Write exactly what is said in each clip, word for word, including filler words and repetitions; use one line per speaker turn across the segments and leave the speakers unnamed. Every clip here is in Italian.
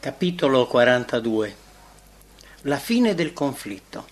Capitolo quarantadue. La fine del conflitto.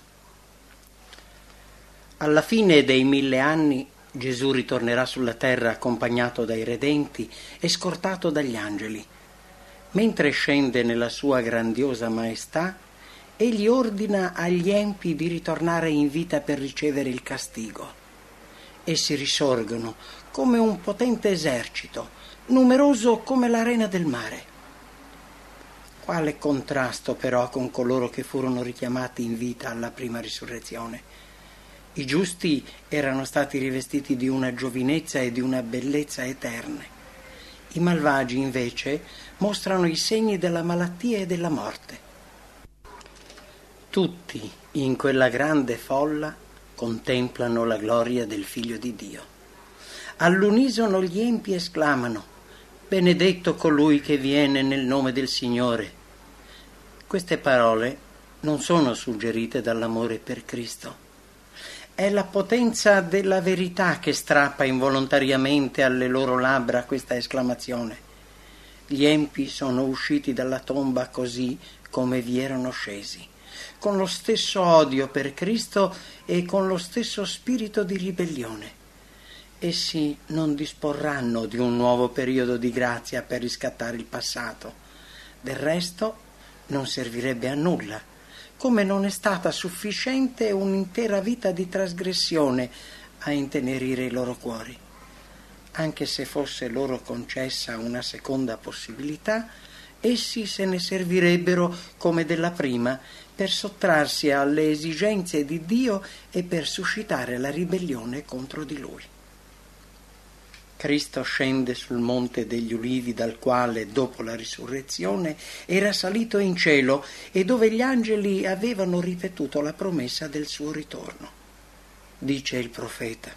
Alla fine dei mille anni Gesù ritornerà sulla terra accompagnato dai redenti e scortato dagli angeli. Mentre scende nella sua grandiosa maestà, egli ordina agli empi di ritornare in vita per ricevere il castigo. Essi risorgono come un potente esercito, numeroso come l'arena del mare. Quale contrasto però con coloro che furono richiamati in vita alla prima risurrezione. I giusti erano stati rivestiti di una giovinezza e di una bellezza eterne. I malvagi invece mostrano i segni della malattia e della morte. Tutti in quella grande folla contemplano la gloria del Figlio di Dio. All'unisono gli empi esclamano: benedetto colui che viene nel nome del Signore. Queste parole non sono suggerite dall'amore per Cristo. È la potenza della verità che strappa involontariamente alle loro labbra questa esclamazione. Gli empi sono usciti dalla tomba così come vi erano scesi, con lo stesso odio per Cristo e con lo stesso spirito di ribellione. Essi non disporranno di un nuovo periodo di grazia per riscattare il passato. Del resto non servirebbe a nulla, come non è stata sufficiente un'intera vita di trasgressione a intenerire i loro cuori. Anche se fosse loro concessa una seconda possibilità, essi se ne servirebbero come della prima per sottrarsi alle esigenze di Dio e per suscitare la ribellione contro di Lui. Cristo scende sul monte degli Ulivi, dal quale, dopo la risurrezione, era salito in cielo e dove gli angeli avevano ripetuto la promessa del suo ritorno. Dice il profeta: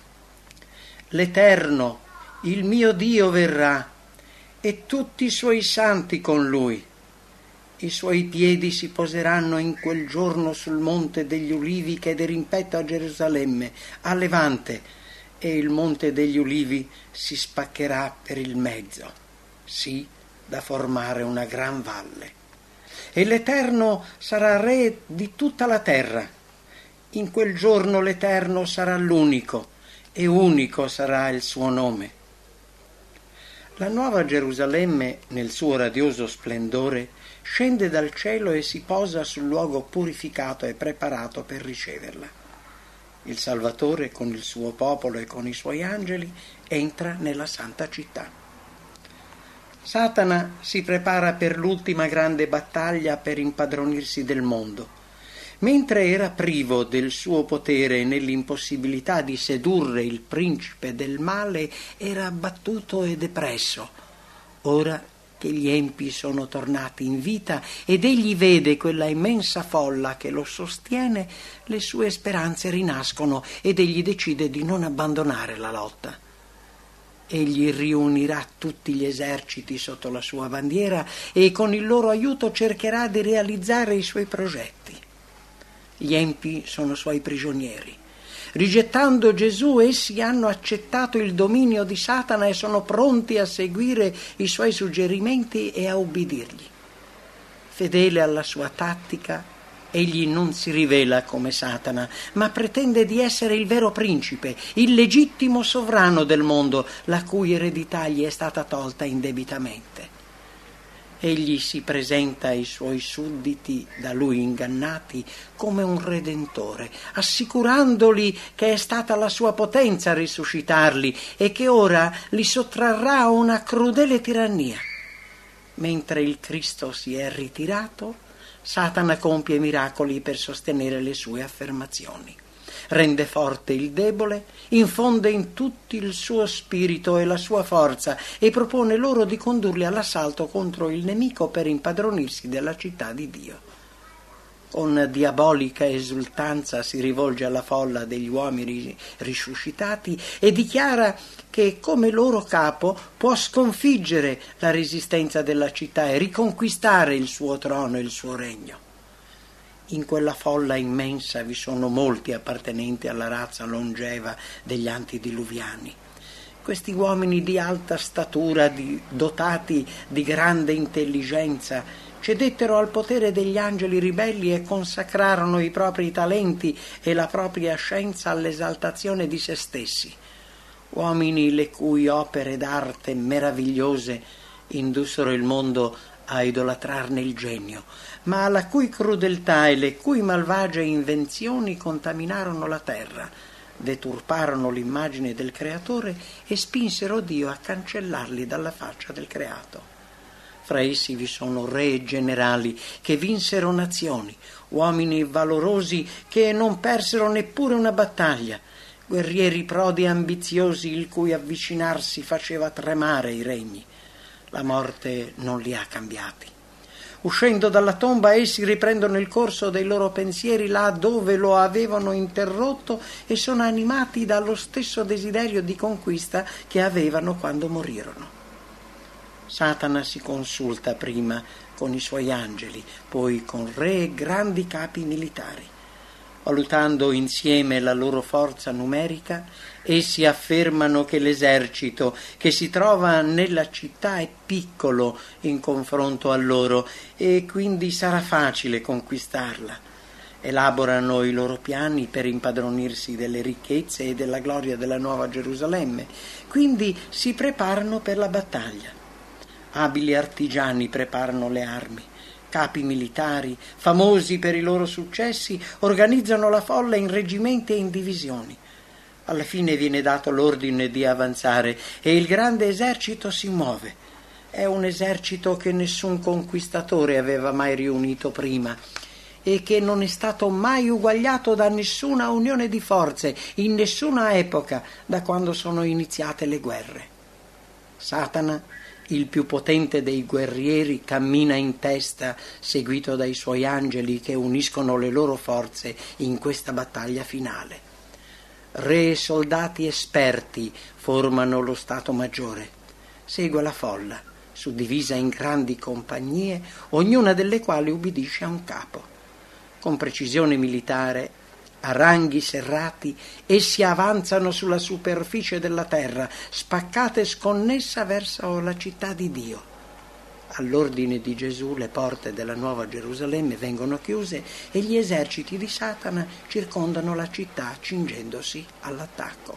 l'Eterno, il mio Dio, verrà e tutti i suoi santi con lui. I suoi piedi si poseranno in quel giorno sul monte degli Ulivi che è dirimpetto a Gerusalemme, a levante, e il monte degli Ulivi si spaccherà per il mezzo, sì, da formare una gran valle. E l'Eterno sarà re di tutta la terra. In quel giorno l'Eterno sarà l'unico, e unico sarà il suo nome. La nuova Gerusalemme, nel suo radioso splendore, scende dal cielo e si posa sul luogo purificato e preparato per riceverla. Il Salvatore, con il suo popolo e con i suoi angeli, entra nella santa città. Satana si prepara per l'ultima grande battaglia per impadronirsi del mondo. Mentre era privo del suo potere e nell'impossibilità di sedurre il principe del male, era abbattuto e depresso. Ora che gli empi sono tornati in vita ed egli vede quella immensa folla che lo sostiene, le sue speranze rinascono ed egli decide di non abbandonare la lotta. Egli riunirà tutti gli eserciti sotto la sua bandiera e con il loro aiuto cercherà di realizzare i suoi progetti. Gli empi sono suoi prigionieri. Rigettando Gesù, essi hanno accettato il dominio di Satana e sono pronti a seguire i suoi suggerimenti e a ubbidirgli. Fedele alla sua tattica, egli non si rivela come Satana, ma pretende di essere il vero principe, il legittimo sovrano del mondo, la cui eredità gli è stata tolta indebitamente. Egli si presenta ai suoi sudditi, da lui ingannati, come un redentore, assicurandoli che è stata la sua potenza a risuscitarli e che ora li sottrarrà a una crudele tirannia. Mentre il Cristo si è ritirato, Satana compie miracoli per sostenere le sue affermazioni. Rende forte il debole, infonde in tutti il suo spirito e la sua forza e propone loro di condurli all'assalto contro il nemico per impadronirsi della città di Dio. Con diabolica esultanza si rivolge alla folla degli uomini risuscitati e dichiara che come loro capo può sconfiggere la resistenza della città e riconquistare il suo trono e il suo regno. In quella folla immensa vi sono molti appartenenti alla razza longeva degli antediluviani. Questi uomini di alta statura, di, dotati di grande intelligenza, cedettero al potere degli angeli ribelli e consacrarono i propri talenti e la propria scienza all'esaltazione di se stessi. Uomini le cui opere d'arte meravigliose indussero il mondo a idolatrarne il genio, ma la cui crudeltà e le cui malvagie invenzioni contaminarono la terra, deturparono l'immagine del Creatore e spinsero Dio a cancellarli dalla faccia del creato. Fra essi vi sono re e generali che vinsero nazioni, uomini valorosi che non persero neppure una battaglia, guerrieri prodi e ambiziosi il cui avvicinarsi faceva tremare i regni. La morte non li ha cambiati. Uscendo dalla tomba essi riprendono il corso dei loro pensieri là dove lo avevano interrotto e sono animati dallo stesso desiderio di conquista che avevano quando morirono. Satana si consulta prima con i suoi angeli, poi con re e grandi capi militari. Valutando insieme la loro forza numerica, essi affermano che l'esercito che si trova nella città è piccolo in confronto a loro e quindi sarà facile conquistarla. Elaborano i loro piani per impadronirsi delle ricchezze e della gloria della Nuova Gerusalemme, quindi si preparano per la battaglia. Abili artigiani preparano le armi. Capi militari, famosi per i loro successi, organizzano la folla in reggimenti e in divisioni. Alla fine viene dato l'ordine di avanzare e il grande esercito si muove. È un esercito che nessun conquistatore aveva mai riunito prima e che non è stato mai uguagliato da nessuna unione di forze in nessuna epoca da quando sono iniziate le guerre. Satana, il più potente dei guerrieri, cammina in testa, seguito dai suoi angeli che uniscono le loro forze in questa battaglia finale. Re e soldati esperti formano lo Stato Maggiore. Segue la folla, suddivisa in grandi compagnie, ognuna delle quali ubbidisce a un capo. Con precisione militare, a ranghi serrati, essi avanzano sulla superficie della terra, spaccata e sconnessa verso la città di Dio. All'ordine di Gesù le porte della Nuova Gerusalemme vengono chiuse e gli eserciti di Satana circondano la città cingendosi all'attacco.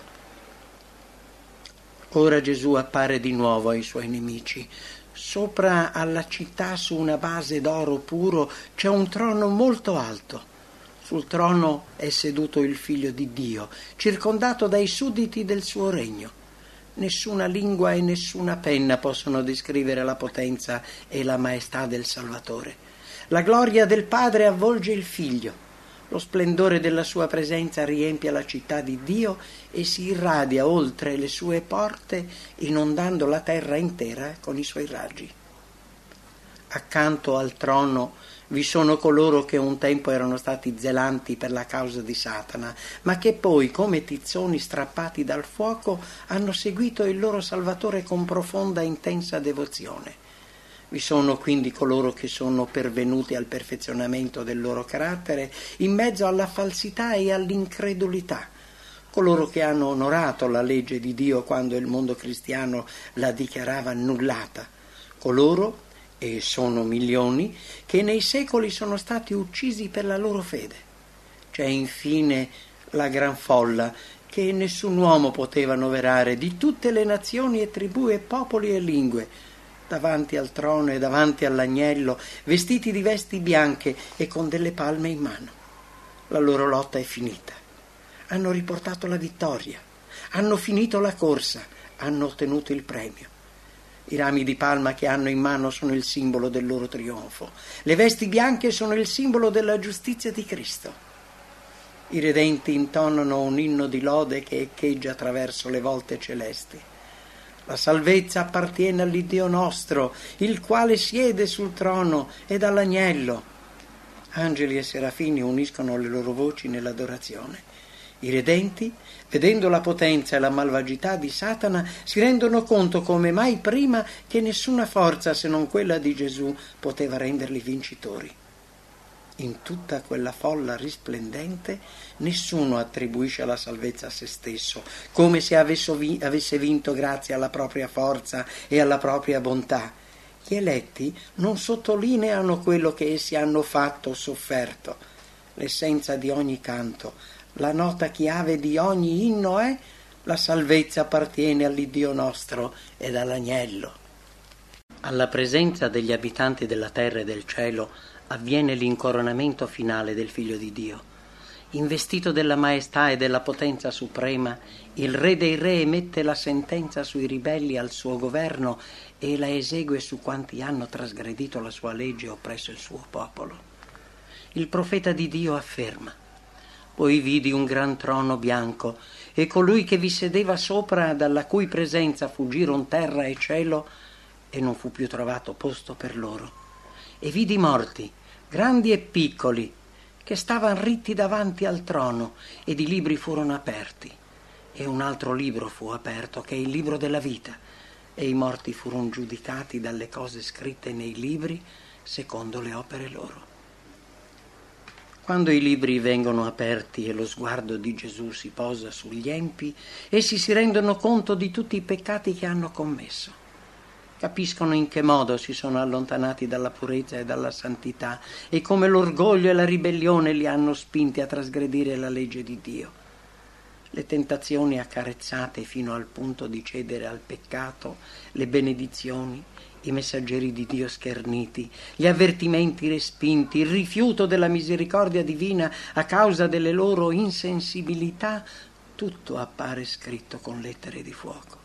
Ora Gesù appare di nuovo ai suoi nemici. Sopra alla città, su una base d'oro puro, c'è un trono molto alto. Sul trono è seduto il Figlio di Dio, circondato dai sudditi del suo regno. Nessuna lingua e nessuna penna possono descrivere la potenza e la maestà del Salvatore. La gloria del Padre avvolge il Figlio. Lo splendore della sua presenza riempie la città di Dio e si irradia oltre le sue porte, inondando la terra intera con i suoi raggi. Accanto al trono vi sono coloro che un tempo erano stati zelanti per la causa di Satana, ma che poi, come tizzoni strappati dal fuoco, hanno seguito il loro Salvatore con profonda e intensa devozione. Vi sono quindi coloro che sono pervenuti al perfezionamento del loro carattere in mezzo alla falsità e all'incredulità, coloro che hanno onorato la legge di Dio quando il mondo cristiano la dichiarava annullata, coloro, e sono milioni, che nei secoli sono stati uccisi per la loro fede. C'è infine la gran folla che nessun uomo poteva noverare, di tutte le nazioni e tribù e popoli e lingue, davanti al trono e davanti all'agnello, vestiti di vesti bianche e con delle palme in mano. La loro lotta è finita. Hanno riportato la vittoria, hanno finito la corsa, hanno ottenuto il premio. I rami di palma che hanno in mano sono il simbolo del loro trionfo. Le vesti bianche sono il simbolo della giustizia di Cristo. I redenti intonano un inno di lode che echeggia attraverso le volte celesti. La salvezza appartiene all'Iddio nostro, il quale siede sul trono ed all'agnello. Angeli e serafini uniscono le loro voci nell'adorazione. I redenti, vedendo la potenza e la malvagità di Satana, si rendono conto come mai prima che nessuna forza se non quella di Gesù poteva renderli vincitori. In tutta quella folla risplendente nessuno attribuisce la salvezza a se stesso, come se avesse vinto grazie alla propria forza e alla propria bontà. Gli eletti non sottolineano quello che essi hanno fatto o sofferto. L'essenza di ogni canto, la nota chiave di ogni inno è: la salvezza appartiene all'Iddio nostro ed all'Agnello. Alla presenza degli abitanti della terra e del cielo avviene l'incoronamento finale del Figlio di Dio. Investito della maestà e della potenza suprema, il Re dei Re emette la sentenza sui ribelli al suo governo e la esegue su quanti hanno trasgredito la sua legge e oppresso il suo popolo. Il profeta di Dio afferma: «Poi vidi un gran trono bianco e colui che vi sedeva sopra, dalla cui presenza fuggiron terra e cielo, e non fu più trovato posto per loro. E vidi morti, grandi e piccoli, che stavano ritti davanti al trono, ed i libri furono aperti. E un altro libro fu aperto, che è il libro della vita, e i morti furono giudicati dalle cose scritte nei libri secondo le opere loro». Quando i libri vengono aperti e lo sguardo di Gesù si posa sugli empi, essi si rendono conto di tutti i peccati che hanno commesso. Capiscono in che modo si sono allontanati dalla purezza e dalla santità e come l'orgoglio e la ribellione li hanno spinti a trasgredire la legge di Dio. Le tentazioni accarezzate fino al punto di cedere al peccato, le benedizioni, i messaggeri di Dio scherniti, gli avvertimenti respinti, il rifiuto della misericordia divina a causa delle loro insensibilità, tutto appare scritto con lettere di fuoco.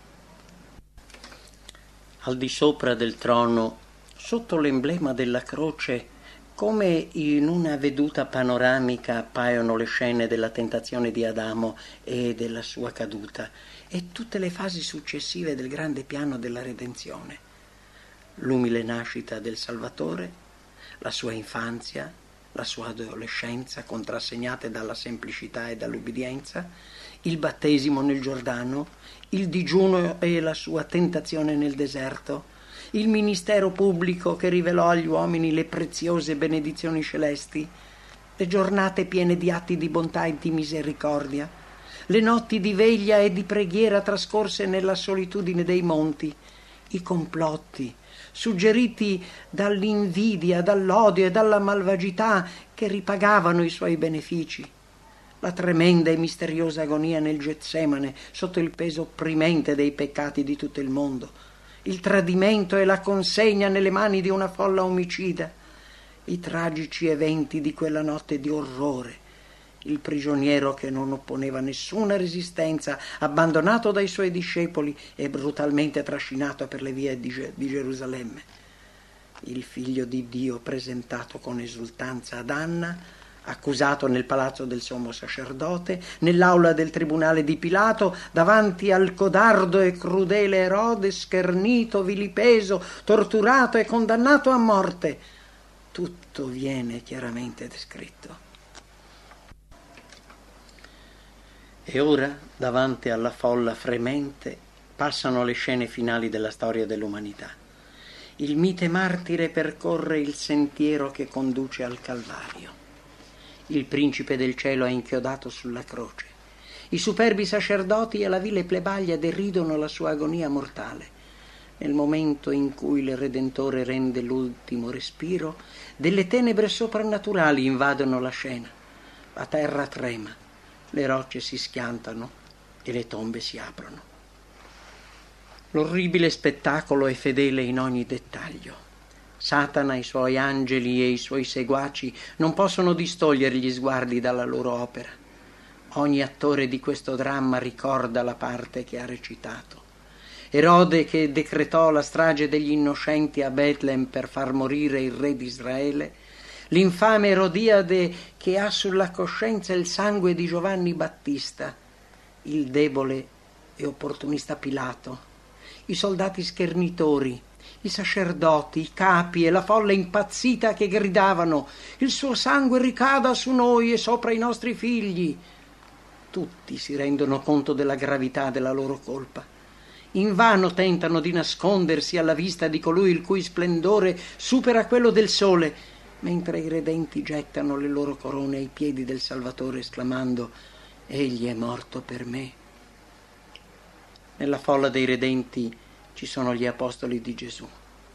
Al di sopra del trono, sotto l'emblema della croce, come in una veduta panoramica appaiono le scene della tentazione di Adamo e della sua caduta e tutte le fasi successive del grande piano della redenzione. L'umile nascita del Salvatore, la sua infanzia, la sua adolescenza contrassegnate dalla semplicità e dall'ubbidienza, il battesimo nel Giordano, il digiuno e la sua tentazione nel deserto, il ministero pubblico che rivelò agli uomini le preziose benedizioni celesti, le giornate piene di atti di bontà e di misericordia, le notti di veglia e di preghiera trascorse nella solitudine dei monti, i complotti suggeriti dall'invidia, dall'odio e dalla malvagità che ripagavano i suoi benefici, la tremenda e misteriosa agonia nel Getsemane sotto il peso opprimente dei peccati di tutto il mondo, il tradimento e la consegna nelle mani di una folla omicida, i tragici eventi di quella notte di orrore, il prigioniero che non opponeva nessuna resistenza, abbandonato dai suoi discepoli e brutalmente trascinato per le vie di, Ge- di Gerusalemme, il figlio di Dio presentato con esultanza ad Anna, accusato nel palazzo del sommo sacerdote, nell'aula del tribunale di Pilato, davanti al codardo e crudele Erode, schernito, vilipeso, torturato e condannato a morte. Tutto viene chiaramente descritto. E ora, davanti alla folla fremente, passano le scene finali della storia dell'umanità. Il mite martire percorre il sentiero che conduce al Calvario. Il principe del cielo è inchiodato sulla croce. I superbi sacerdoti e la vile plebaglia deridono la sua agonia mortale. Nel momento in cui il Redentore rende l'ultimo respiro, delle tenebre soprannaturali invadono la scena. La terra trema. Le rocce si schiantano e le tombe si aprono. L'orribile spettacolo è fedele in ogni dettaglio. Satana, i suoi angeli e i suoi seguaci non possono distogliere gli sguardi dalla loro opera. Ogni attore di questo dramma ricorda la parte che ha recitato. Erode, che decretò la strage degli innocenti a Betlem per far morire il re di Israele, l'infame Erodiade che ha sulla coscienza il sangue di Giovanni Battista, il debole e opportunista Pilato, i soldati schernitori, i sacerdoti, i capi e la folla impazzita che gridavano: «Il suo sangue ricada su noi e sopra i nostri figli!» Tutti si rendono conto della gravità della loro colpa. Invano tentano di nascondersi alla vista di colui il cui splendore supera quello del sole, mentre i redenti gettano le loro corone ai piedi del Salvatore esclamando: «Egli è morto per me». Nella folla dei redenti ci sono gli apostoli di Gesù.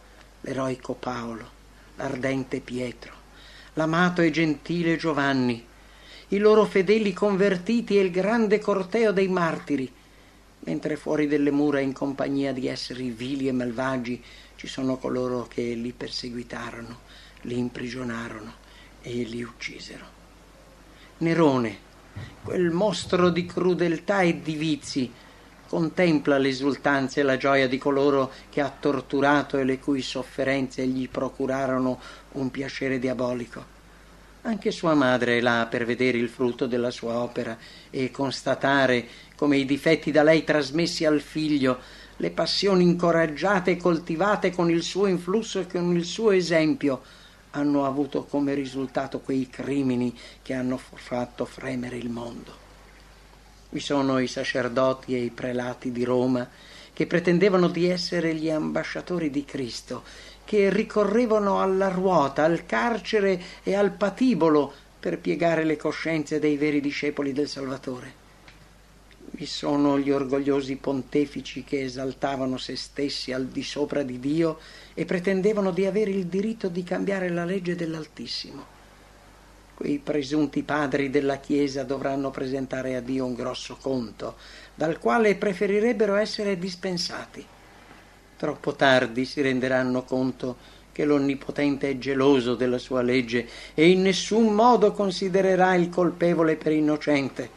l'eroico Paolo, l'ardente Pietro, l'amato e gentile Giovanni, i loro fedeli convertiti e il grande corteo dei martiri, mentre fuori delle mura in compagnia di esseri vili e malvagi ci sono coloro che li perseguitarono, li imprigionarono e li uccisero. Nerone, quel mostro di crudeltà e di vizi, contempla l'esultanza e la gioia di coloro che ha torturato e le cui sofferenze gli procurarono un piacere diabolico. Anche sua madre è là per vedere il frutto della sua opera e constatare come i difetti da lei trasmessi al figlio, le passioni incoraggiate e coltivate con il suo influsso e con il suo esempio, hanno avuto come risultato quei crimini che hanno fatto fremere il mondo. Vi sono i sacerdoti e i prelati di Roma che pretendevano di essere gli ambasciatori di Cristo, che ricorrevano alla ruota, al carcere e al patibolo per piegare le coscienze dei veri discepoli del Salvatore. Vi sono gli orgogliosi pontefici che esaltavano se stessi al di sopra di Dio e pretendevano di avere il diritto di cambiare la legge dell'Altissimo. Quei presunti padri della Chiesa dovranno presentare a Dio un grosso conto, dal quale preferirebbero essere dispensati. Troppo tardi si renderanno conto che l'Onnipotente è geloso della sua legge e in nessun modo considererà il colpevole per innocente.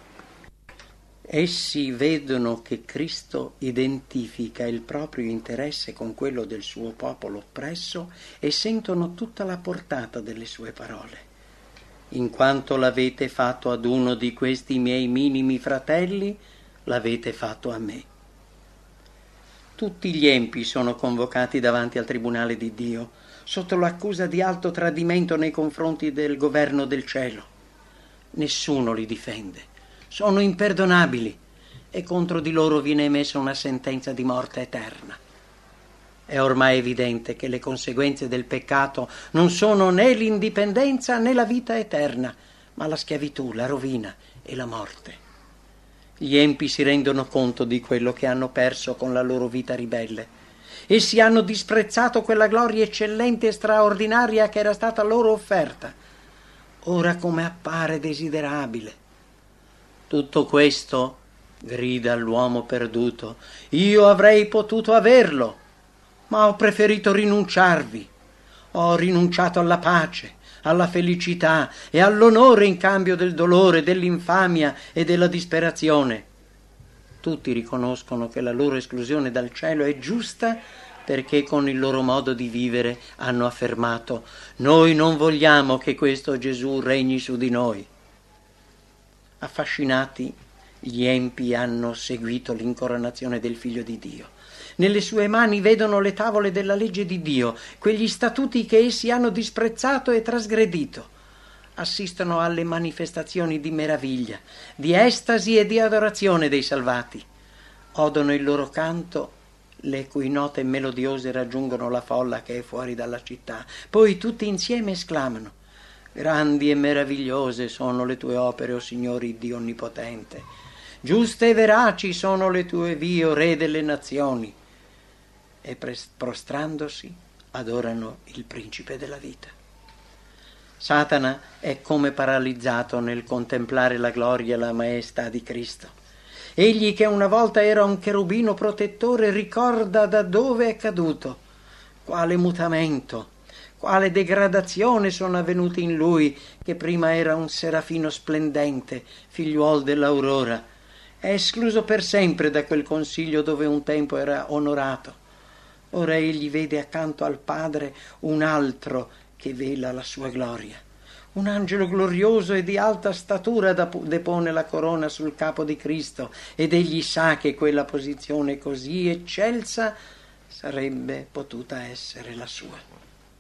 Essi vedono che Cristo identifica il proprio interesse con quello del suo popolo oppresso e sentono tutta la portata delle sue parole. In quanto l'avete fatto ad uno di questi miei minimi fratelli, l'avete fatto a me. Tutti gli empi sono convocati davanti al tribunale di Dio, sotto l'accusa di alto tradimento nei confronti del governo del cielo. Nessuno li difende. Sono imperdonabili e contro di loro viene emessa una sentenza di morte eterna. È ormai evidente che le conseguenze del peccato non sono né l'indipendenza né la vita eterna, ma la schiavitù, la rovina e la morte. Gli empi si rendono conto di quello che hanno perso con la loro vita ribelle. Essi hanno disprezzato quella gloria eccellente e straordinaria che era stata loro offerta, ora come appare desiderabile. Tutto questo, grida l'uomo perduto, io avrei potuto averlo, ma ho preferito rinunciarvi. Ho rinunciato alla pace, alla felicità e all'onore in cambio del dolore, dell'infamia e della disperazione. Tutti riconoscono che la loro esclusione dal cielo è giusta perché con il loro modo di vivere hanno affermato: noi non vogliamo che questo Gesù regni su di noi. Affascinati, gli empi hanno seguito l'incoronazione del Figlio di Dio. Nelle sue mani vedono le tavole della legge di Dio, quegli statuti che essi hanno disprezzato e trasgredito. Assistono alle manifestazioni di meraviglia, di estasi e di adorazione dei salvati. Odono il loro canto, le cui note melodiose raggiungono la folla che è fuori dalla città. Poi tutti insieme esclamano: grandi e meravigliose sono le tue opere, o Signore Dio Onnipotente. Giuste e veraci sono le tue vie, o Re delle nazioni. E prostrandosi adorano il Principe della vita. Satana è come paralizzato nel contemplare la gloria e la maestà di Cristo. Egli, che una volta era un cherubino protettore, ricorda da dove è caduto, quale mutamento, quale degradazione sono avvenuti in lui, che prima era un serafino splendente, figliuol dell'aurora. È escluso per sempre da quel consiglio dove un tempo era onorato. Ora egli vede accanto al Padre un altro che vela la sua gloria. Un angelo glorioso e di alta statura depone la corona sul capo di Cristo, ed egli sa che quella posizione così eccelsa sarebbe potuta essere la sua.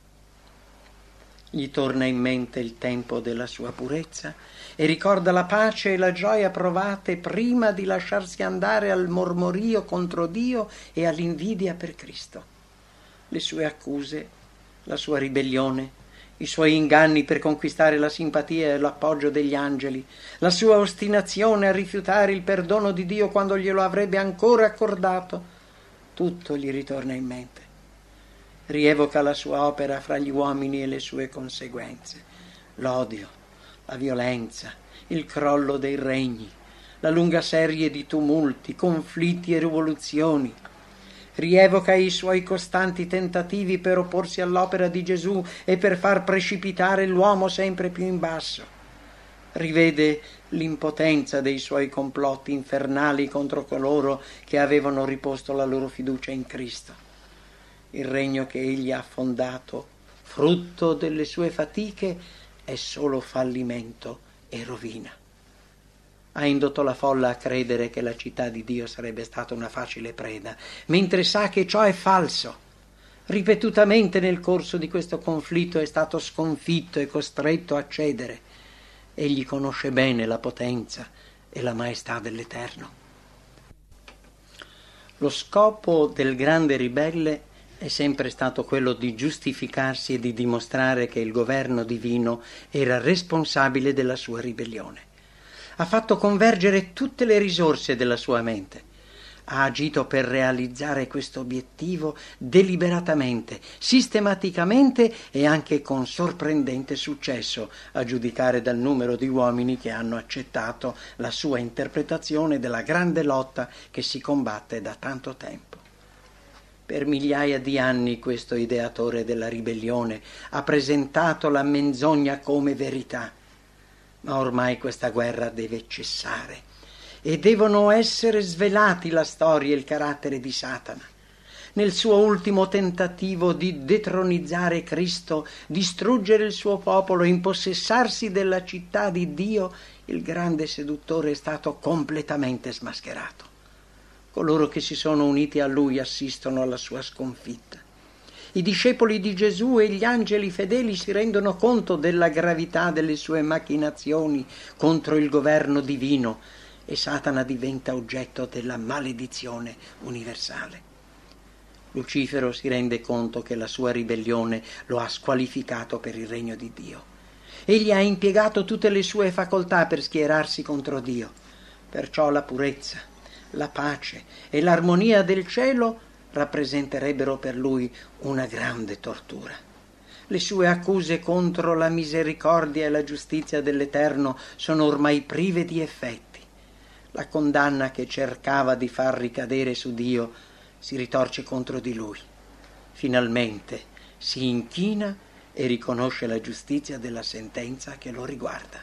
Gli torna in mente il tempo della sua purezza e ricorda la pace e la gioia provate prima di lasciarsi andare al mormorio contro Dio e all'invidia per Cristo. Le sue accuse, la sua ribellione, i suoi inganni per conquistare la simpatia e l'appoggio degli angeli, la sua ostinazione a rifiutare il perdono di Dio quando glielo avrebbe ancora accordato, tutto gli ritorna in mente. rievoca la sua opera fra gli uomini e le sue conseguenze, l'odio, la violenza, il crollo dei regni, la lunga serie di tumulti, conflitti e rivoluzioni. Rievoca i suoi costanti tentativi per opporsi all'opera di Gesù e per far precipitare l'uomo sempre più in basso. Rivede l'impotenza dei suoi complotti infernali contro coloro che avevano riposto la loro fiducia in Cristo. Il regno che egli ha fondato, frutto delle sue fatiche, è solo fallimento e rovina. Ha indotto la folla a credere che la città di Dio sarebbe stata una facile preda, mentre sa che ciò è falso. Ripetutamente nel corso di questo conflitto è stato sconfitto e costretto a cedere. Egli conosce bene la potenza e la maestà dell'Eterno. Lo scopo del grande ribelle è sempre stato quello di giustificarsi e di dimostrare che il governo divino era responsabile della sua ribellione. Ha fatto convergere tutte le risorse della sua mente. Ha agito per realizzare questo obiettivo deliberatamente, sistematicamente e anche con sorprendente successo, a giudicare dal numero di uomini che hanno accettato la sua interpretazione della grande lotta che si combatte da tanto tempo. Per migliaia di anni questo ideatore della ribellione ha presentato la menzogna come verità. Ma ormai questa guerra deve cessare e devono essere svelati la storia e il carattere di Satana. Nel suo ultimo tentativo di detronizzare Cristo, distruggere il suo popolo, impossessarsi della città di Dio, il grande seduttore è stato completamente smascherato. Coloro che si sono uniti a lui assistono alla sua sconfitta. I discepoli di Gesù e gli angeli fedeli si rendono conto della gravità delle sue macchinazioni contro il governo divino e Satana diventa oggetto della maledizione universale. Lucifero si rende conto che la sua ribellione lo ha squalificato per il regno di Dio. Egli ha impiegato tutte le sue facoltà per schierarsi contro Dio. Perciò la purezza, la pace e l'armonia del cielo rappresenterebbero per lui una grande tortura. Le sue accuse contro la misericordia e la giustizia dell'Eterno sono ormai prive di effetti. La condanna che cercava di far ricadere su Dio si ritorce contro di lui. Finalmente si inchina e riconosce la giustizia della sentenza che lo riguarda.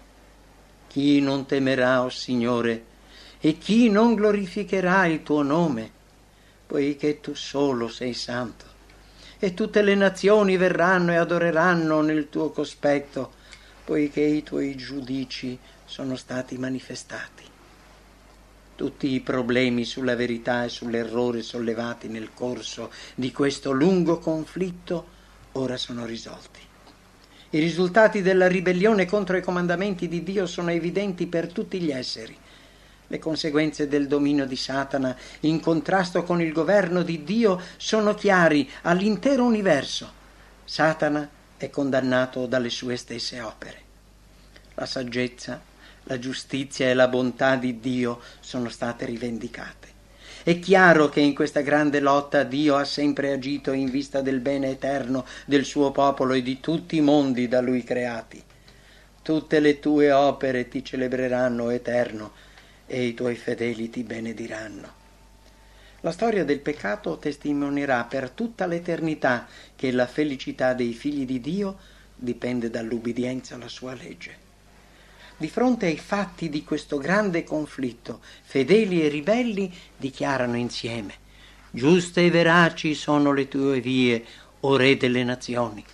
Chi non temerà, o Signore, e chi non glorificherà il tuo nome? Poiché tu solo sei santo, e tutte le nazioni verranno e adoreranno nel tuo cospetto, poiché i tuoi giudici sono stati manifestati. Tutti i problemi sulla verità e sull'errore sollevati nel corso di questo lungo conflitto ora sono risolti. I risultati della ribellione contro i comandamenti di Dio sono evidenti per tutti gli esseri. Le conseguenze del dominio di Satana in contrasto con il governo di Dio sono chiari all'intero universo. Satana è condannato dalle sue stesse opere. La saggezza, la giustizia e la bontà di Dio sono state rivendicate. È chiaro che in questa grande lotta Dio ha sempre agito in vista del bene eterno del suo popolo e di tutti i mondi da lui creati. Tutte le tue opere ti celebreranno, Eterno, e i tuoi fedeli ti benediranno. La storia del peccato testimonierà per tutta l'eternità che la felicità dei figli di Dio dipende dall'ubbidienza alla sua legge. Di fronte ai fatti di questo grande conflitto, fedeli e ribelli dichiarano insieme: giuste e veraci sono le tue vie, o Re delle nazioni.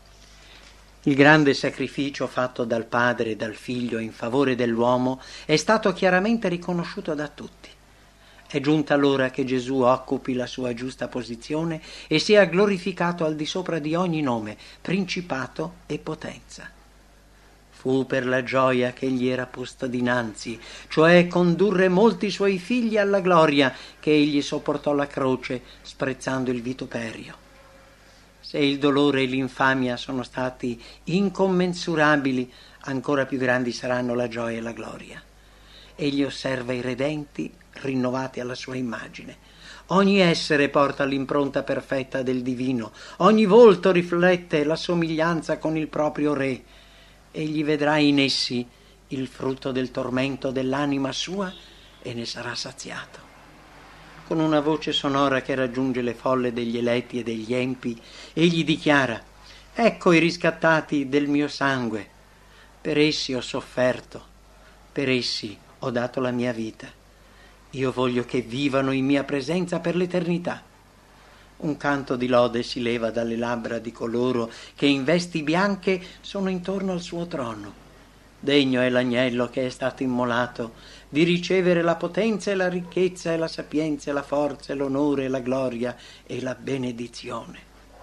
Il grande sacrificio fatto dal Padre e dal Figlio in favore dell'uomo è stato chiaramente riconosciuto da tutti. È giunta l'ora che Gesù occupi la sua giusta posizione e sia glorificato al di sopra di ogni nome, principato e potenza. Fu per la gioia che gli era posta dinanzi, cioè condurre molti suoi figli alla gloria, che egli sopportò la croce, sprezzando il vituperio. Se il dolore e l'infamia sono stati incommensurabili, ancora più grandi saranno la gioia e la gloria. Egli osserva i redenti rinnovati alla sua immagine, Ogni essere porta l'impronta perfetta del divino, ogni volto riflette la somiglianza con il proprio Re. Egli vedrà in essi il frutto del tormento dell'anima sua e ne sarà saziato. Con una voce sonora che raggiunge le folle degli eletti e degli empi, egli dichiara: ecco i riscattati del mio sangue, per essi ho sofferto, per essi ho dato la mia vita. Io voglio che vivano in mia presenza per l'eternità. Un canto di lode si leva dalle labbra di coloro che in vesti bianche sono intorno al suo trono. Degno è l'agnello che è stato immolato di ricevere la potenza e la ricchezza e la sapienza e la forza e l'onore e la gloria e la benedizione.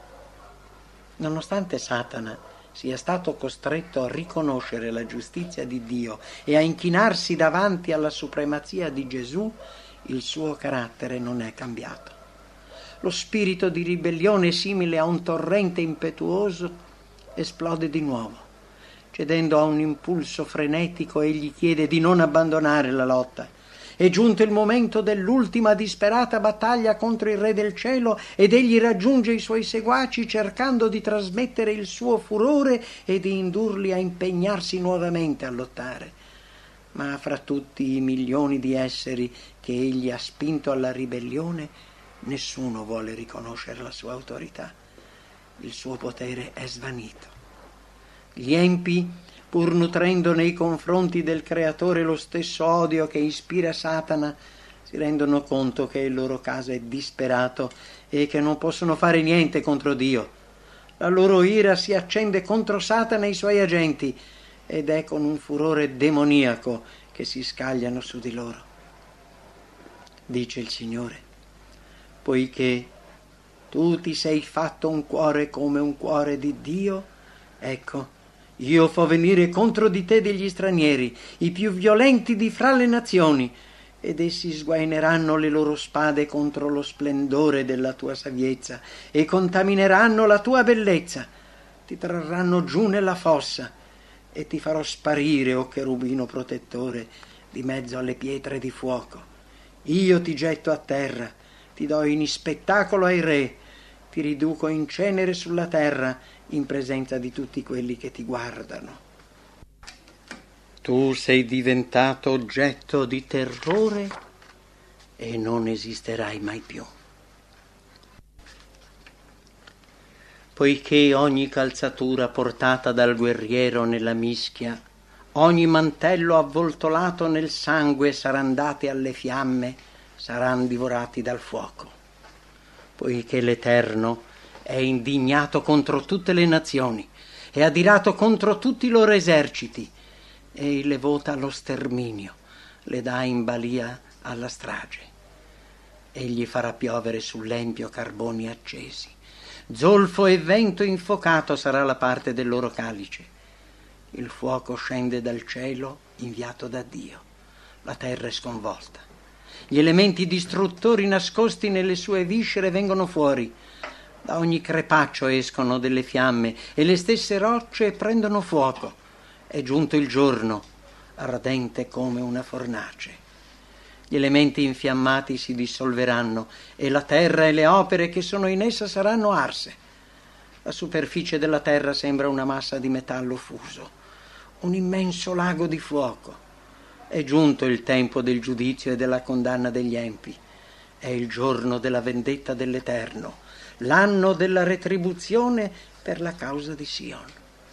Nonostante Satana sia stato costretto a riconoscere la giustizia di Dio e a inchinarsi davanti alla supremazia di Gesù, il suo carattere non è cambiato. Lo spirito di ribellione, simile a un torrente impetuoso, esplode di nuovo. Cedendo a un impulso frenetico, egli chiede di non abbandonare la lotta. È giunto il momento dell'ultima disperata battaglia contro il Re del Cielo ed egli raggiunge i suoi seguaci cercando di trasmettere il suo furore e di indurli a impegnarsi nuovamente a lottare. Ma fra tutti i milioni di esseri che egli ha spinto alla ribellione, nessuno vuole riconoscere la sua autorità. Il suo potere è svanito. Gli empi, pur nutrendo nei confronti del Creatore lo stesso odio che ispira Satana, si rendono conto che il loro caso è disperato e che non possono fare niente contro Dio. La loro ira si accende contro Satana e i suoi agenti ed è con un furore demoniaco che si scagliano su di loro. Dice il Signore: poiché tu ti sei fatto un cuore come un cuore di Dio, ecco, io fo venire contro di te degli stranieri, i più violenti di fra le nazioni, ed essi sguaineranno le loro spade contro lo splendore della tua saviezza e contamineranno la tua bellezza. Ti trarranno giù nella fossa e ti farò sparire, o cherubino protettore, di mezzo alle pietre di fuoco. Io ti getto a terra, ti do in spettacolo ai re, ti riduco in cenere sulla terra in presenza di tutti quelli che ti guardano. Tu sei diventato oggetto di terrore e non esisterai mai più. Poiché ogni calzatura portata dal guerriero nella mischia, ogni mantello avvoltolato nel sangue saran dati alle fiamme, saran divorati dal fuoco. Poiché l'Eterno è indignato contro tutte le nazioni, è adirato contro tutti i loro eserciti, e le vota allo sterminio, le dà in balia alla strage. Egli farà piovere sull'empio carboni accesi, zolfo e vento infuocato sarà la parte del loro calice. Il fuoco scende dal cielo inviato da Dio, la terra è sconvolta. Gli elementi distruttori nascosti nelle sue viscere vengono fuori. Da ogni crepaccio escono delle fiamme e le stesse rocce prendono fuoco. È giunto il giorno, ardente come una fornace. Gli elementi infiammati si dissolveranno e la terra e le opere che sono in essa saranno arse. La superficie della terra sembra una massa di metallo fuso, un immenso lago di fuoco. È giunto il tempo del giudizio e della condanna degli empi. È il giorno della vendetta dell'Eterno, l'anno della retribuzione per la causa di Sion.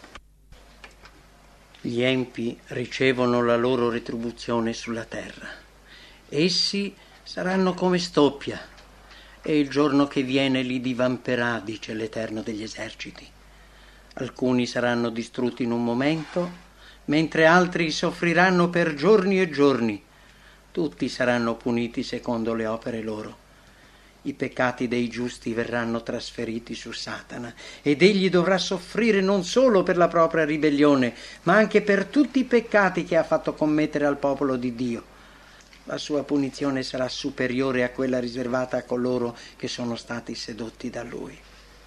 Gli empi ricevono la loro retribuzione sulla terra. Essi saranno come stoppia, e il giorno che viene li divamperà, dice l'Eterno degli eserciti. Alcuni saranno distrutti in un momento, mentre altri soffriranno per giorni e giorni. Tutti saranno puniti secondo le opere loro. I peccati dei giusti verranno trasferiti su Satana ed egli dovrà soffrire non solo per la propria ribellione, ma anche per tutti i peccati che ha fatto commettere al popolo di Dio. La sua punizione sarà superiore a quella riservata a coloro che sono stati sedotti da lui.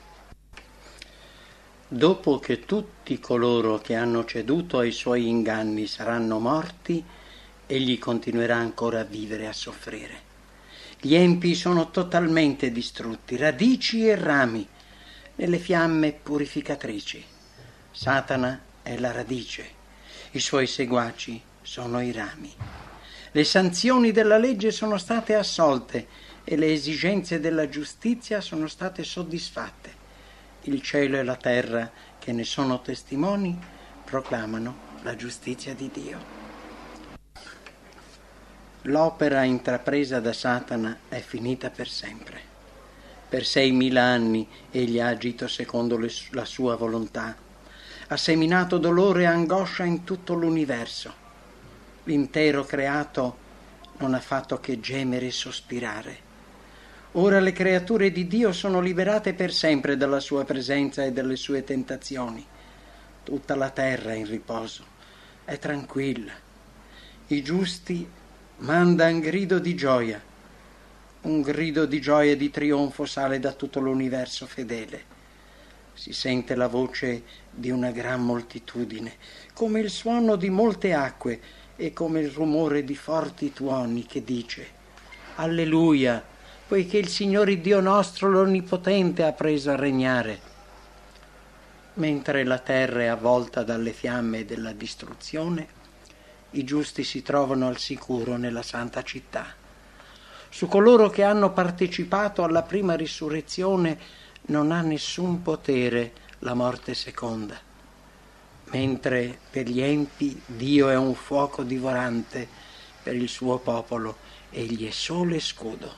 Dopo che tutti coloro che hanno ceduto ai suoi inganni saranno morti, egli continuerà ancora a vivere e a soffrire. Gli empi sono totalmente distrutti, radici e rami, nelle fiamme purificatrici. Satana è la radice, i suoi seguaci sono i rami. Le sanzioni della legge sono state assolte e le esigenze della giustizia sono state soddisfatte. Il cielo e la terra, che ne sono testimoni, proclamano la giustizia di Dio. L'opera intrapresa da Satana è finita per sempre. Per seimila anni egli ha agito secondo le, la sua volontà. Ha seminato dolore e angoscia in tutto l'universo. L'intero creato non ha fatto che gemere e sospirare. Ora le creature di Dio sono liberate per sempre dalla sua presenza e dalle sue tentazioni. Tutta la terra è in riposo, è tranquilla. I giusti mandan grido di gioia. Un grido di gioia e di trionfo sale da tutto l'universo fedele. Si sente la voce di una gran moltitudine, come il suono di molte acque e come il rumore di forti tuoni che dice: Alleluia, poiché il Signore Dio nostro l'Onnipotente ha preso a regnare. Mentre la terra è avvolta dalle fiamme della distruzione, i giusti si trovano al sicuro nella santa città. Su coloro che hanno partecipato alla prima risurrezione non ha nessun potere la morte seconda, mentre per gli empi Dio è un fuoco divorante, per il suo popolo egli è sole e scudo.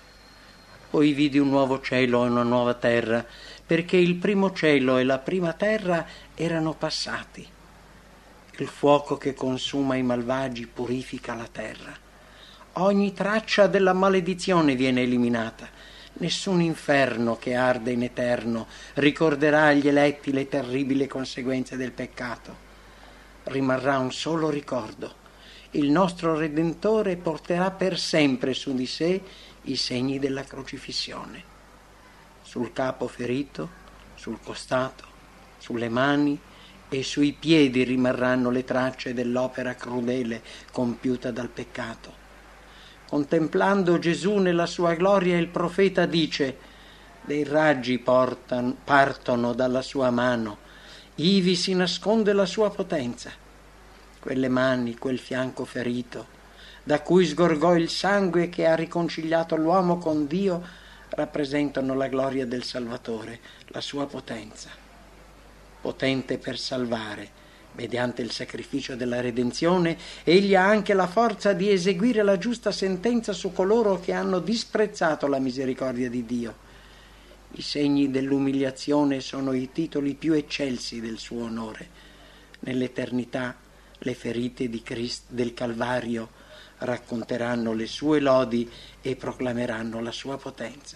Poi vidi un nuovo cielo e una nuova terra, perché il primo cielo e la prima terra erano passati. Il fuoco che consuma i malvagi purifica la terra. Ogni traccia della maledizione viene eliminata. Nessun inferno che arde in eterno ricorderà agli eletti le terribili conseguenze del peccato. Rimarrà un solo ricordo. Il nostro Redentore porterà per sempre su di sé i segni della crocifissione. Sul capo ferito, sul costato, sulle mani e sui piedi rimarranno le tracce dell'opera crudele compiuta dal peccato. Contemplando Gesù nella sua gloria, il profeta dice: dei raggi portano, partono dalla sua mano, ivi si nasconde la sua potenza. Quelle mani, quel fianco ferito, da cui sgorgò il sangue che ha riconciliato l'uomo con Dio, rappresentano la gloria del Salvatore, la sua potenza. Potente per salvare, mediante il sacrificio della redenzione, egli ha anche la forza di eseguire la giusta sentenza su coloro che hanno disprezzato la misericordia di Dio. I segni dell'umiliazione sono i titoli più eccelsi del suo onore. Nell'eternità le ferite di Cristo del Calvario racconteranno le sue lodi e proclameranno la sua potenza.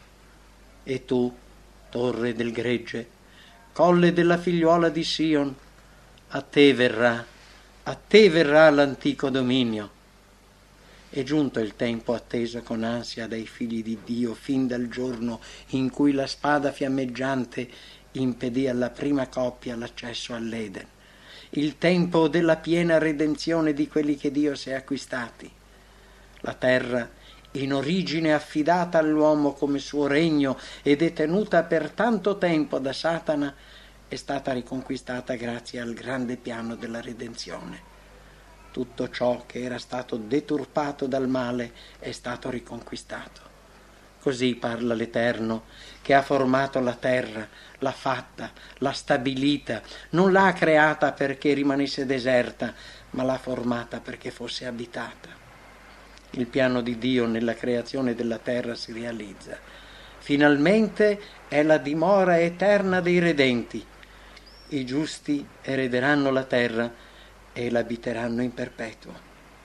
E tu, torre del gregge, colle della figliuola di Sion, a te verrà, a te verrà l'antico dominio. È giunto il tempo atteso con ansia dai figli di Dio, fin dal giorno in cui la spada fiammeggiante impedì alla prima coppia l'accesso all'Eden. Il tempo della piena redenzione di quelli che Dio si è acquistati. La terra, in origine affidata all'uomo come suo regno e detenuta per tanto tempo da Satana, è stata riconquistata grazie al grande piano della redenzione. Tutto ciò che era stato deturpato dal male è stato riconquistato. Così parla l'Eterno, che ha formato la terra, l'ha fatta, l'ha stabilita, non l'ha creata perché rimanesse deserta, ma l'ha formata perché fosse abitata. Il piano di Dio nella creazione della terra si realizza. Finalmente è la dimora eterna dei redenti. I giusti erederanno la terra e l'abiteranno in perpetuo.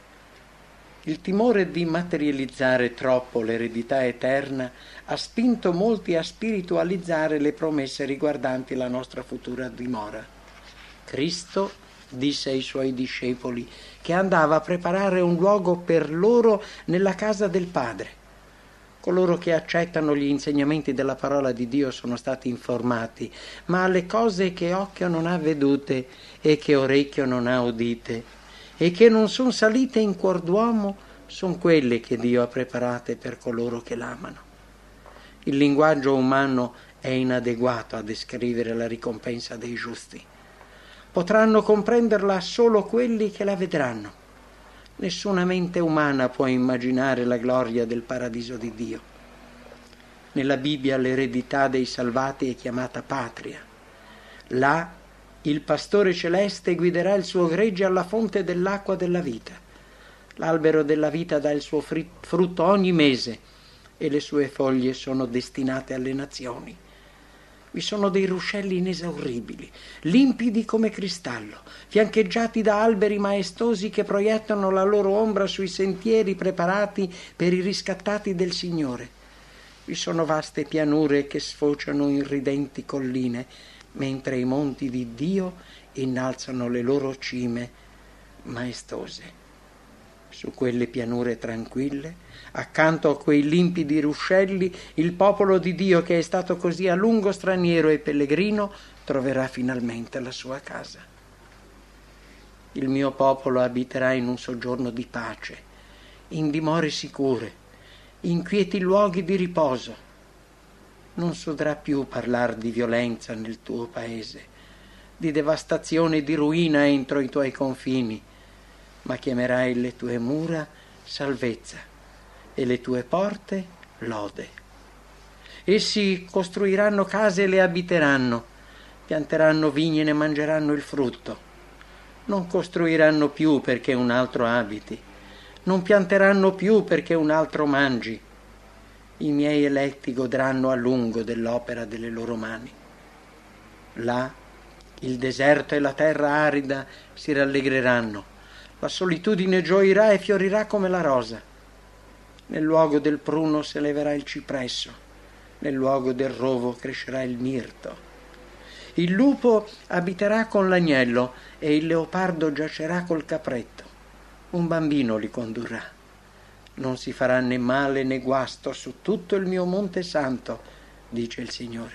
Il timore di materializzare troppo l'eredità eterna ha spinto molti a spiritualizzare le promesse riguardanti la nostra futura dimora. Cristo disse ai suoi discepoli che andava a preparare un luogo per loro nella casa del Padre. Coloro che accettano gli insegnamenti della parola di Dio sono stati informati, ma alle cose che occhio non ha vedute e che orecchio non ha udite e che non sono salite in cuor d'uomo Sono quelle che Dio ha preparate per coloro che l'amano. Il linguaggio umano è inadeguato a descrivere la ricompensa dei giusti. Potranno comprenderla solo quelli che la vedranno. Nessuna mente umana può immaginare la gloria del paradiso di Dio. Nella Bibbia l'eredità dei salvati è chiamata patria. Là il pastore celeste guiderà il suo gregge alla fonte dell'acqua della vita. L'albero della vita dà il suo frutto ogni mese e le sue foglie sono destinate alle nazioni. Vi sono dei ruscelli inesauribili, limpidi come cristallo, fiancheggiati da alberi maestosi che proiettano la loro ombra sui sentieri preparati per i riscattati del Signore. Vi sono vaste pianure che sfociano in ridenti colline, mentre i monti di Dio innalzano le loro cime maestose. Su quelle pianure tranquille, accanto a quei limpidi ruscelli, il popolo di Dio, che è stato così a lungo straniero e pellegrino, troverà finalmente la sua casa. Il mio popolo abiterà in un soggiorno di pace, in dimore sicure, in quieti luoghi di riposo. Non sudrà più parlar di violenza nel tuo paese, di devastazione e di ruina entro i tuoi confini, ma chiamerai le tue mura salvezza e le tue porte lode. Essi costruiranno case e le abiteranno, pianteranno vigne e ne mangeranno il frutto. Non costruiranno più perché un altro abiti, non pianteranno più perché un altro mangi. I miei eletti godranno a lungo dell'opera delle loro mani. Là il deserto e la terra arida si rallegreranno, la solitudine gioirà e fiorirà come la rosa. Nel luogo del pruno si eleverà il cipresso, nel luogo del rovo crescerà il mirto. Il lupo abiterà con l'agnello e il leopardo giacerà col capretto. Un bambino li condurrà. Non si farà né male né guasto su tutto il mio monte santo, dice il Signore.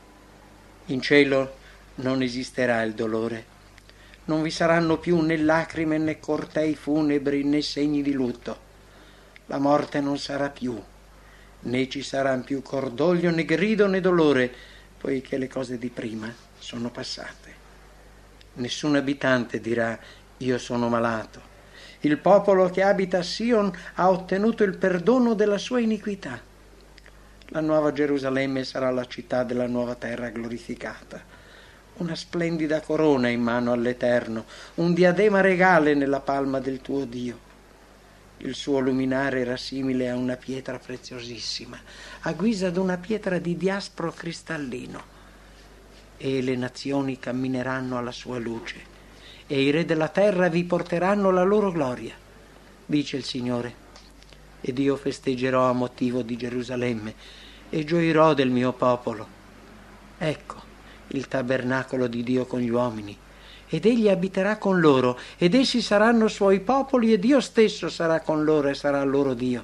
In cielo non esisterà il dolore. Non vi saranno più né lacrime né cortei funebri né segni di lutto. La morte non sarà più, né ci saranno più cordoglio né grido né dolore, poiché le cose di prima sono passate. Nessun abitante dirà: io sono malato. Il popolo che abita a Sion ha ottenuto il perdono della sua iniquità. La nuova Gerusalemme sarà la città della nuova terra glorificata. Una splendida corona in mano all'Eterno, un diadema regale nella palma del tuo Dio. Il suo luminare era simile a una pietra preziosissima, a guisa d'una pietra di diaspro cristallino. E le nazioni cammineranno alla sua luce, e i re della terra vi porteranno la loro gloria, dice il Signore. Ed io festeggerò a motivo di Gerusalemme, e gioirò del mio popolo. Ecco il tabernacolo di Dio con gli uomini, ed egli abiterà con loro, ed essi saranno suoi popoli, e Dio stesso sarà con loro e sarà loro Dio.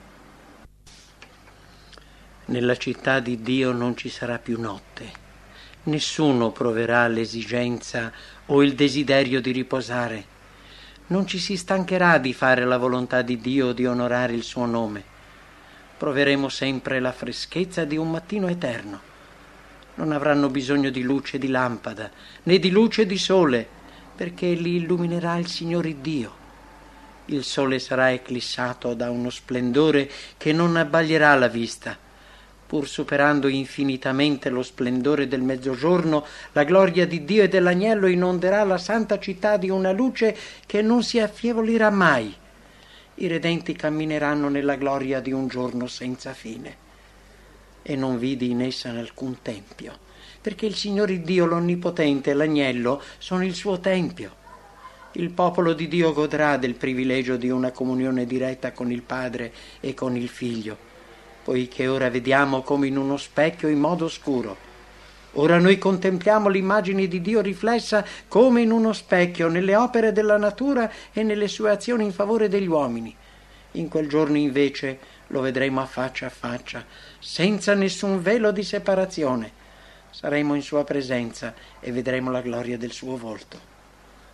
Nella città di Dio non ci sarà più notte. Nessuno proverà l'esigenza o il desiderio di riposare. Non ci si stancherà di fare la volontà di Dio o di onorare il suo nome. Proveremo sempre la freschezza di un mattino eterno. Non avranno bisogno di luce di lampada, né di luce di sole, perché li illuminerà il Signore Dio. Il sole sarà eclissato da uno splendore che non abbaglierà la vista. Pur superando infinitamente lo splendore del mezzogiorno, la gloria di Dio e dell'agnello inonderà la santa città di una luce che non si affievolirà mai. I redenti cammineranno nella gloria di un giorno senza fine. E non vidi in essa alcun tempio, perché il Signore Dio l'Onnipotente e l'Agnello sono il suo tempio. Il popolo di Dio godrà del privilegio di una comunione diretta con il Padre e con il Figlio, poiché ora vediamo come in uno specchio in modo oscuro. Ora noi contempliamo l'immagine di Dio riflessa come in uno specchio nelle opere della natura e nelle sue azioni in favore degli uomini. In quel giorno invece lo vedremo a faccia a faccia, senza nessun velo di separazione. Saremo in sua presenza e vedremo la gloria del suo volto.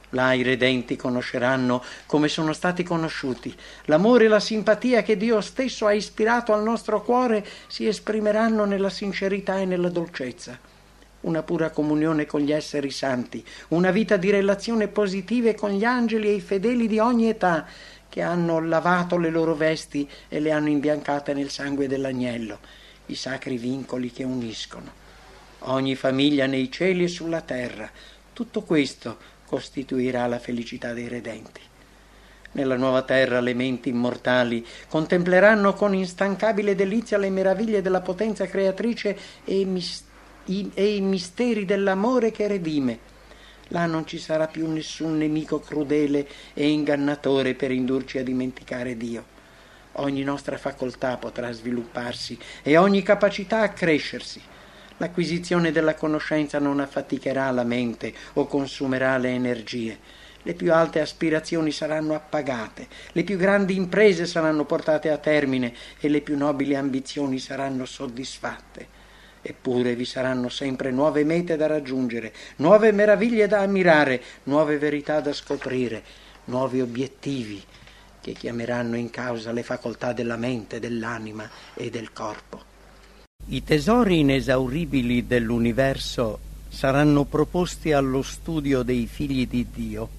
Là i redenti conosceranno come sono stati conosciuti. L'amore e la simpatia che Dio stesso ha ispirato al nostro cuore si esprimeranno nella sincerità e nella dolcezza. Una pura comunione con gli esseri santi, una vita di relazione positive con gli angeli e i fedeli di ogni età che hanno lavato le loro vesti e le hanno imbiancate nel sangue dell'agnello, i sacri vincoli che uniscono. Ogni famiglia nei cieli e sulla terra, tutto questo costituirà la felicità dei redenti. Nella nuova terra le menti immortali contempleranno con instancabile delizia le meraviglie della potenza creatrice e i, mis- i-, e i misteri dell'amore che redime. Là non ci sarà più nessun nemico crudele e ingannatore per indurci a dimenticare Dio. Ogni nostra facoltà potrà svilupparsi e ogni capacità accrescersi. L'acquisizione della conoscenza non affaticherà la mente o consumerà le energie. Le più alte aspirazioni saranno appagate, le più grandi imprese saranno portate a termine e le più nobili ambizioni saranno soddisfatte. Eppure vi saranno sempre nuove mete da raggiungere, nuove meraviglie da ammirare, nuove verità da scoprire, nuovi obiettivi che chiameranno in causa le facoltà della mente, dell'anima e del corpo. I tesori inesauribili dell'universo saranno proposti allo studio dei figli di Dio,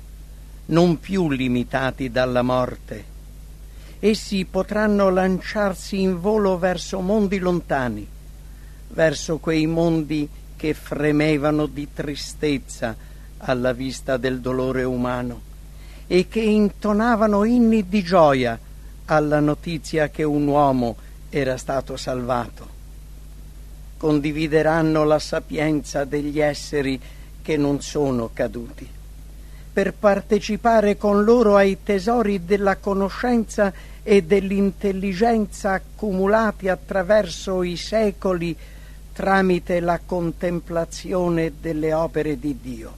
non più limitati dalla morte. Essi potranno lanciarsi in volo verso mondi lontani, verso quei mondi che fremevano di tristezza alla vista del dolore umano e che intonavano inni di gioia alla notizia che un uomo era stato salvato. Condivideranno la sapienza degli esseri che non sono caduti, per partecipare con loro ai tesori della conoscenza e dell'intelligenza accumulati attraverso i secoli tramite la contemplazione delle opere di Dio.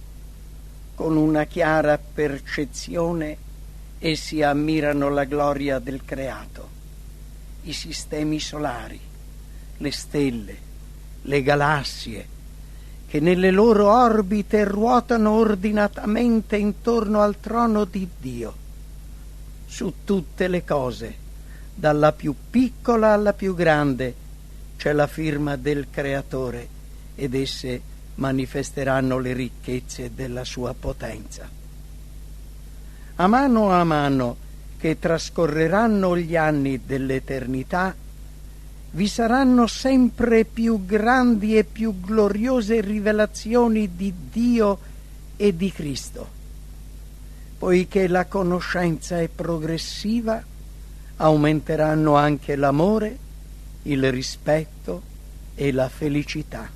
Con una chiara percezione essi ammirano la gloria del creato, i sistemi solari, le stelle, le galassie, che nelle loro orbite ruotano ordinatamente intorno al trono di Dio. Su tutte le cose, dalla più piccola alla più grande, c'è la firma del Creatore ed esse manifesteranno le ricchezze della sua potenza. A mano a mano che trascorreranno gli anni dell'eternità, vi saranno sempre più grandi e più gloriose rivelazioni di Dio e di Cristo. Poiché la conoscenza è progressiva, aumenteranno anche l'amore, il rispetto e la felicità.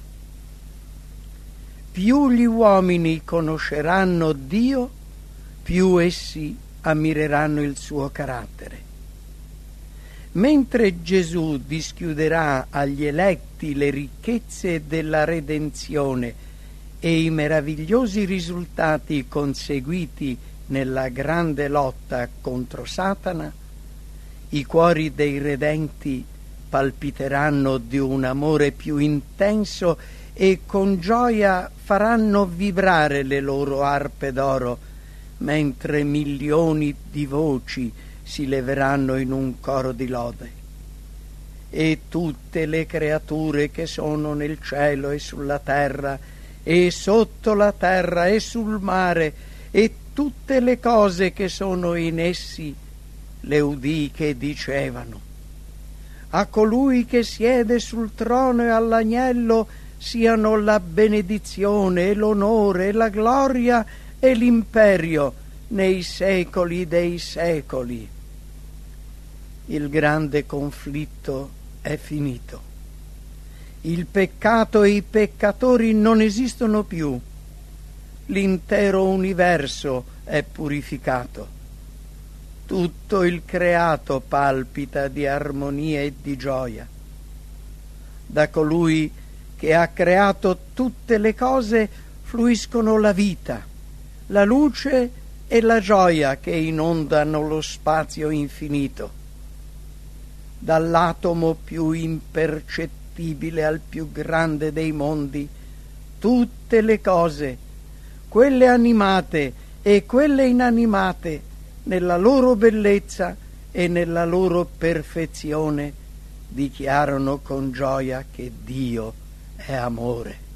Più gli uomini conosceranno Dio, più essi ammireranno il suo carattere. Mentre Gesù dischiuderà agli eletti le ricchezze della redenzione e i meravigliosi risultati conseguiti nella grande lotta contro Satana, i cuori dei redenti palpiteranno di un amore più intenso e con gioia faranno vibrare le loro arpe d'oro, mentre milioni di voci si leveranno in un coro di lode. E tutte le creature che sono nel cielo e sulla terra e sotto la terra e sul mare e tutte le cose che sono in essi le udì che dicevano: a colui che siede sul trono e all'agnello siano la benedizione e l'onore e la gloria e l'imperio nei secoli dei secoli. Il grande conflitto è finito. Il peccato e i peccatori non esistono più. L'intero universo è purificato. Tutto il creato palpita di armonia e di gioia. Da colui che ha creato tutte le cose fluiscono la vita, la luce e la gioia che inondano lo spazio infinito. Dall'atomo più impercettibile al più grande dei mondi, tutte le cose, quelle animate e quelle inanimate, nella loro bellezza e nella loro perfezione, dichiarano con gioia che Dio è amore.